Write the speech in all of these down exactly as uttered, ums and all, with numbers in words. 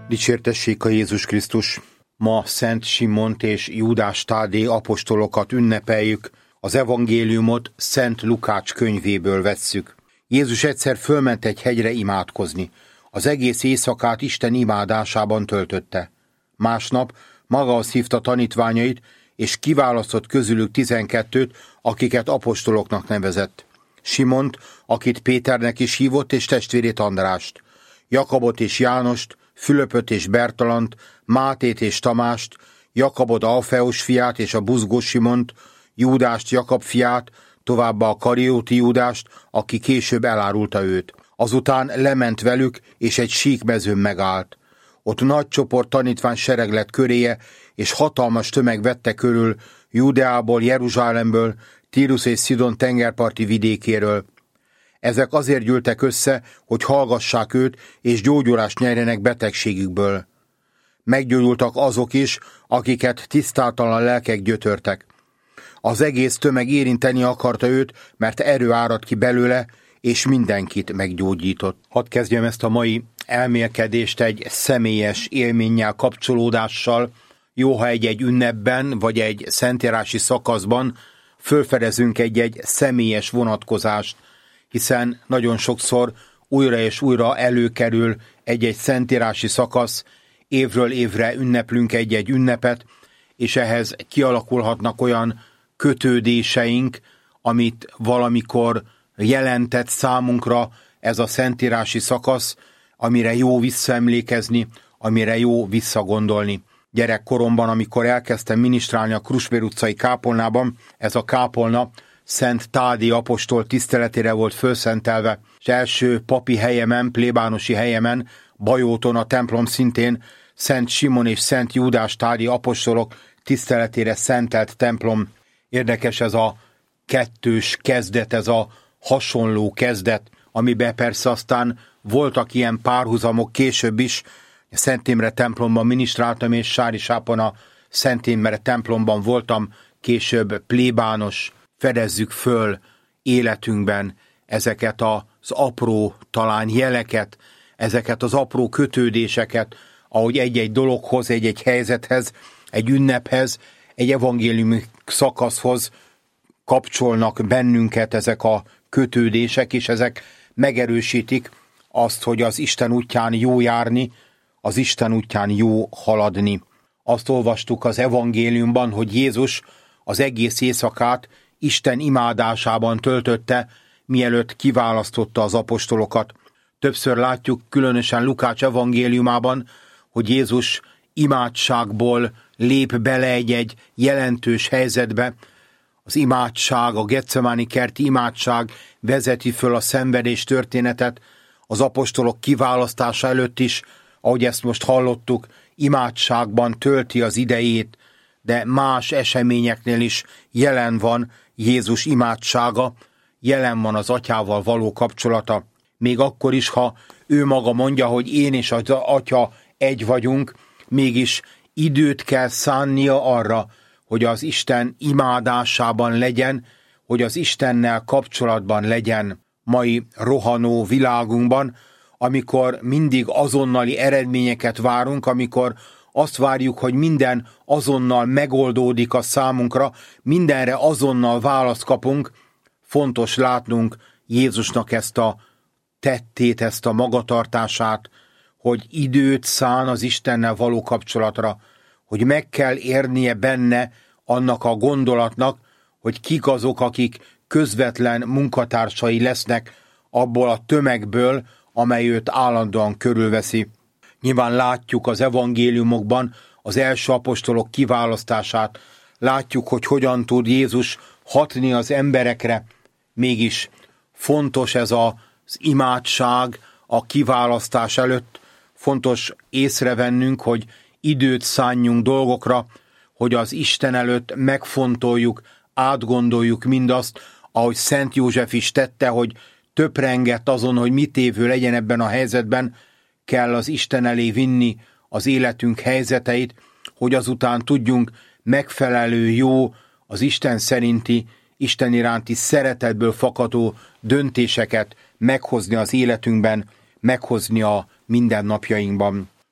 Dicsértessék a Jézus Krisztus! Ma Szent Simont és Júdás Tádé apostolokat ünnepeljük, az evangéliumot Szent Lukács könyvéből vesszük. Jézus egyszer fölment egy hegyre imádkozni. Az egész éjszakát Isten imádásában töltötte. Másnap magához hívta tanítványait, és kiválasztott közülük tizenkettőt, akiket apostoloknak nevezett. Simont, akit Péternek is hívott, és testvérét Andrást, Jakabot és Jánost, Fülöpöt és Bertalant, Mátét és Tamást, Jakabot Alfeus fiát és a buzgós Simont, Júdást Jakab fiát, továbbá a Karióti Júdást, aki később elárulta őt. Azután lement velük, és egy síkmezőn megállt. Ott nagy csoport tanítvány sereg lett köréje, és hatalmas tömeg vette körül Júdeából, Jeruzsálemből, Tírus és Szidon tengerparti vidékéről. Ezek azért gyűltek össze, hogy hallgassák őt, és gyógyulást nyerjenek betegségükből. Meggyógyultak azok is, akiket tisztátalan lelkek gyötörtek. Az egész tömeg érinteni akarta őt, mert erő árad ki belőle, és mindenkit meggyógyított. Hadd kezdjem ezt a mai elmélkedést egy személyes élménnyel, kapcsolódással. Jó, ha egy-egy ünnepben, vagy egy szentjárási szakaszban fölfedezünk egy-egy személyes vonatkozást, hiszen nagyon sokszor újra és újra előkerül egy-egy szentírási szakasz, évről évre ünneplünk egy-egy ünnepet, és ehhez kialakulhatnak olyan kötődéseink, amit valamikor jelentett számunkra ez a szentírási szakasz, amire jó visszaemlékezni, amire jó visszagondolni. Gyerekkoromban, amikor elkezdtem minisztrálni a Krusvér utcai kápolnában, ez a kápolna Szent Tádé apostol tiszteletére volt fölszentelve, és első papi helyemen, plébánosi helyemen, Bajóton a templom szintén Szent Simon és Szent Júdás Tádé apostolok tiszteletére szentelt templom. Érdekes ez a kettős kezdet, ez a hasonló kezdet, amiben persze aztán voltak ilyen párhuzamok később is. Szent Imre templomban minisztráltam, és Sári Sápon a Szent Imre templomban voltam, később plébános. Fedezzük föl életünkben ezeket az apró talán jeleket, ezeket az apró kötődéseket, ahogy egy-egy dologhoz, egy-egy helyzethez, egy ünnephez, egy evangéliumi szakaszhoz kapcsolnak bennünket ezek a kötődések, és ezek megerősítik azt, hogy az Isten útján jó járni, az Isten útján jó haladni. Azt olvastuk az evangéliumban, hogy Jézus az egész éjszakát Isten imádásában töltötte, mielőtt kiválasztotta az apostolokat. Többször látjuk, különösen Lukács evangéliumában, hogy Jézus imádságból lép bele egy-egy jelentős helyzetbe. Az imádság, a Getsemáni kerti imádság vezeti föl a szenvedés történetet, az apostolok kiválasztása előtt is, ahogy ezt most hallottuk, imádságban tölti az idejét, de más eseményeknél is jelen van Jézus imádsága, jelen van az atyával való kapcsolata. Még akkor is, ha ő maga mondja, hogy én és az atya egy vagyunk, mégis időt kell szánnia arra, hogy az Isten imádásában legyen, hogy az Istennel kapcsolatban legyen. Mai rohanó világunkban, amikor mindig azonnali eredményeket várunk, amikor azt várjuk, hogy minden azonnal megoldódik a számunkra, mindenre azonnal választ kapunk, fontos látnunk Jézusnak ezt a tettét, ezt a magatartását, hogy időt szán az Istennel való kapcsolatra, hogy meg kell érnie benne annak a gondolatnak, hogy kik azok, akik közvetlen munkatársai lesznek abból a tömegből, amely őt állandóan körülveszi. Nyilván látjuk az evangéliumokban az első apostolok kiválasztását, látjuk, hogy hogyan tud Jézus hatni az emberekre, mégis fontos ez az imádság a kiválasztás előtt, fontos észrevennünk, hogy időt szánjunk dolgokra, hogy az Isten előtt megfontoljuk, átgondoljuk mindazt, ahogy Szent József is tette, hogy töprengett azon, hogy mit évő legyen ebben a helyzetben, kell az Isten elé vinni az életünk helyzeteit, hogy azután tudjunk megfelelő, jó, az Isten szerinti, Isten iránti szeretetből fakadó döntéseket meghozni az életünkben, meghozni a mindennapjainkban.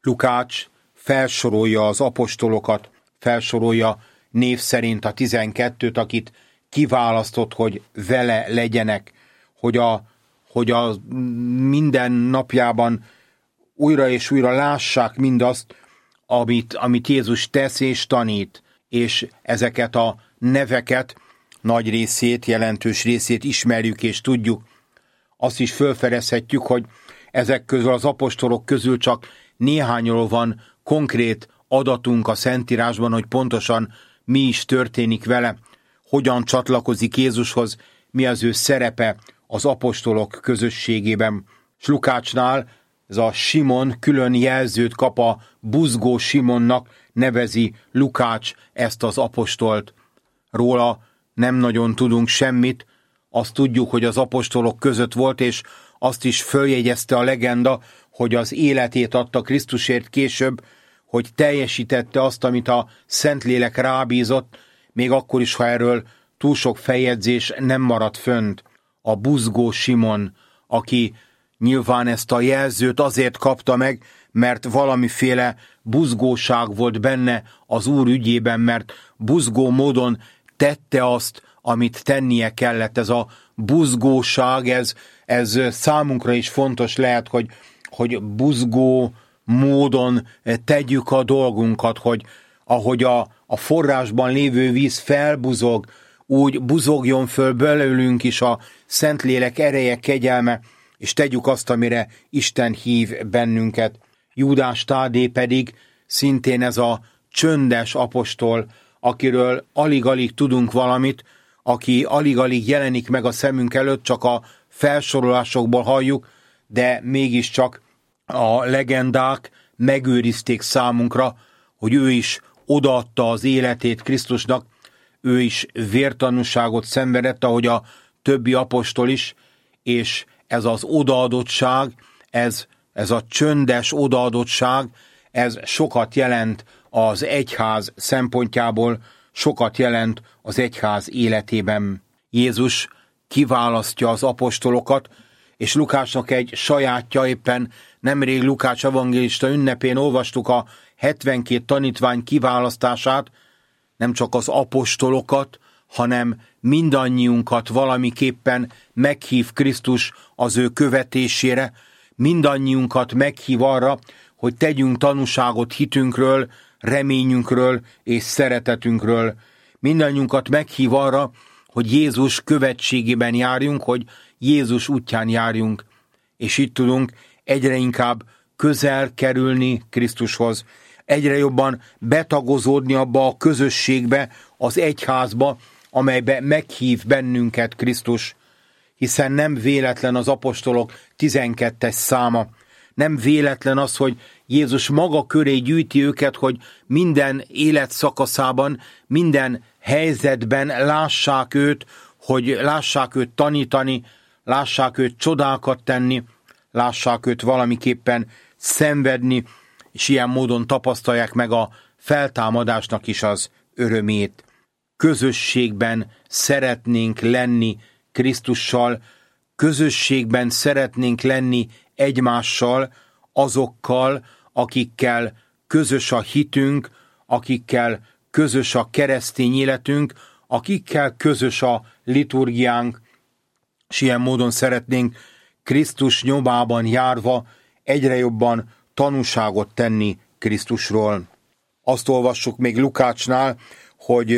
Lukács felsorolja az apostolokat, felsorolja név szerint a tizenkettőt, akit kiválasztott, hogy vele legyenek, hogy a, hogy a minden napjában újra és újra lássák mindazt, amit, amit Jézus tesz és tanít, és ezeket a neveket, nagy részét, jelentős részét ismerjük és tudjuk. Azt is felfedezhetjük, hogy ezek közül, az apostolok közül csak néhányról van konkrét adatunk a Szentírásban, hogy pontosan mi is történik vele, hogyan csatlakozik Jézushoz, mi az ő szerepe az apostolok közösségében. S Lukácsnál ez a Simon külön jelzőt kap, a buzgó Simonnak nevezi Lukács ezt az apostolt. Róla nem nagyon tudunk semmit, azt tudjuk, hogy az apostolok között volt, és azt is följegyezte a legenda, hogy az életét adta Krisztusért később, hogy teljesítette azt, amit a Szentlélek rábízott, még akkor is, ha erről túl sok feljegyzés nem maradt fönt. A buzgó Simon, aki nyilván ezt a jelzőt azért kapta meg, mert valamiféle buzgóság volt benne az Úr ügyében, mert buzgó módon tette azt, amit tennie kellett. Ez a buzgóság, ez, ez számunkra is fontos lehet, hogy, hogy buzgó módon tegyük a dolgunkat, hogy ahogy a, a forrásban lévő víz felbuzog, úgy buzogjon föl belőlünk is a Szentlélek ereje, kegyelme, és tegyük azt, amire Isten hív bennünket. Júdás Tádé pedig szintén ez a csöndes apostol, akiről alig-alig tudunk valamit, aki alig-alig jelenik meg a szemünk előtt, csak a felsorolásokból halljuk, de mégiscsak a legendák megőrizték számunkra, hogy ő is odaadta az életét Krisztusnak, ő is vértanúságot szenvedett, ahogy a többi apostol is, és ez az odaadottság, ez, ez a csöndes odaadottság, ez sokat jelent az egyház szempontjából, sokat jelent az egyház életében. Jézus kiválasztja az apostolokat, és Lukácsnak egy sajátja, éppen nemrég Lukács evangélista ünnepén olvastuk a hetvenkét tanítvány kiválasztását, nem csak az apostolokat, hanem mindannyiunkat valamiképpen meghív Krisztus az ő követésére, mindannyiunkat meghív arra, hogy tegyünk tanúságot hitünkről, reményünkről és szeretetünkről. Mindannyiunkat meghív arra, hogy Jézus követségében járjunk, hogy Jézus útján járjunk, és itt tudunk egyre inkább közel kerülni Krisztushoz, egyre jobban betagozódni abba a közösségbe, az egyházba, amelybe meghív bennünket Krisztus, hiszen nem véletlen az apostolok tizenkettes száma, nem véletlen az, hogy Jézus maga köré gyűjti őket, hogy minden életszakaszában, minden helyzetben lássák őt, hogy lássák őt tanítani, lássák őt csodákat tenni, lássák őt valamiképpen szenvedni, és ilyen módon tapasztalják meg a feltámadásnak is az örömét. Közösségben szeretnénk lenni Krisztussal, közösségben szeretnénk lenni egymással, azokkal, akikkel közös a hitünk, akikkel közös a keresztény életünk, akikkel közös a liturgiánk, és ilyen módon szeretnénk Krisztus nyomában járva egyre jobban tanúságot tenni Krisztusról. Azt olvassuk még Lukácsnál, hogy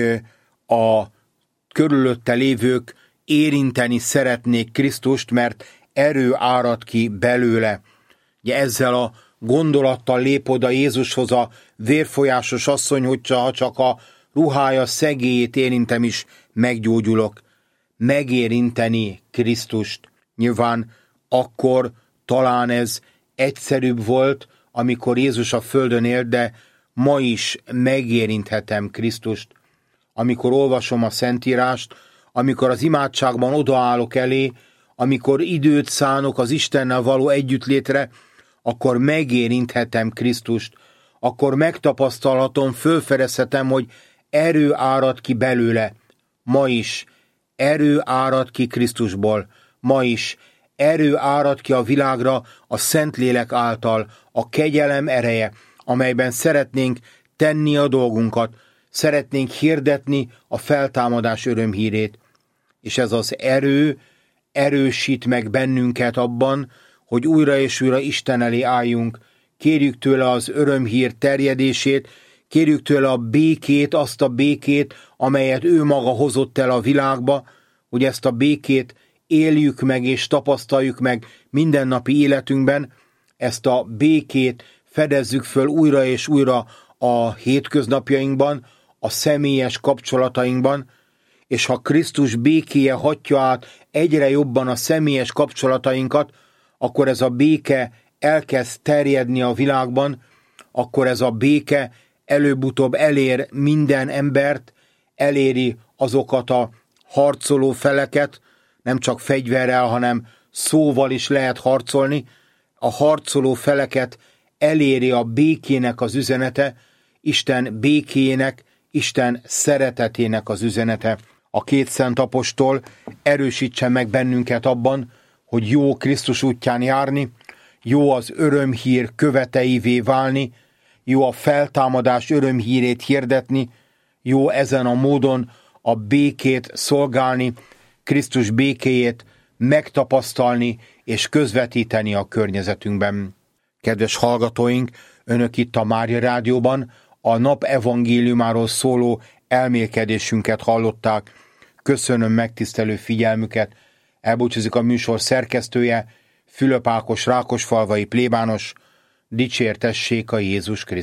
a körülötte lévők érinteni szeretnék Krisztust, mert erő árad ki belőle. Ugye ezzel a gondolattal lép oda Jézushoz a vérfolyásos asszony, hogy ha csak a ruhája szegélyét érintem is, meggyógyulok. Megérinteni Krisztust. Nyilván akkor talán ez egyszerűbb volt, amikor Jézus a földön élt, de ma is megérinthetem Krisztust. Amikor olvasom a Szentírást, amikor az imádságban odaállok elé, amikor időt szánok az Istennel való együttlétre, akkor megérinthetem Krisztust, akkor megtapasztalhatom, fölfedezhetem, hogy erő árad ki belőle. Ma is erő árad ki Krisztusból. Ma is erő árad ki a világra a Szentlélek által, a kegyelem ereje, amelyben szeretnénk tenni a dolgunkat, szeretnénk hirdetni a feltámadás örömhírét. És ez az erő erősít meg bennünket abban, hogy újra és újra Isten elé álljunk, kérjük tőle az örömhír terjedését, kérjük tőle a békét, azt a békét, amelyet ő maga hozott el a világba, hogy ezt a békét éljük meg és tapasztaljuk meg mindennapi életünkben, ezt a békét fedezzük föl újra és újra a hétköznapjainkban, a személyes kapcsolatainkban, és ha Krisztus békéje hatja át egyre jobban a személyes kapcsolatainkat, akkor ez a béke elkezd terjedni a világban, akkor ez a béke előbb-utóbb elér minden embert, eléri azokat a harcoló feleket, nem csak fegyverrel, hanem szóval is lehet harcolni, a harcoló feleket eléri a békének az üzenete, Isten békéjének, Isten szeretetének az üzenete. A két szent apostol erősítsen meg bennünket abban, hogy jó Krisztus útján járni, jó az örömhír követeivé válni, jó a feltámadás örömhírét hirdetni, jó ezen a módon a békét szolgálni, Krisztus békéjét megtapasztalni és közvetíteni a környezetünkben. Kedves hallgatóink, önök itt a Mária Rádióban a nap evangéliumáról szóló elmélkedésünket hallották. Köszönöm megtisztelő figyelmüket. Elbúcsúzik a műsor szerkesztője, Fülöp Ákos rákosfalvai plébános. Dicsértessék a Jézus Krisztus.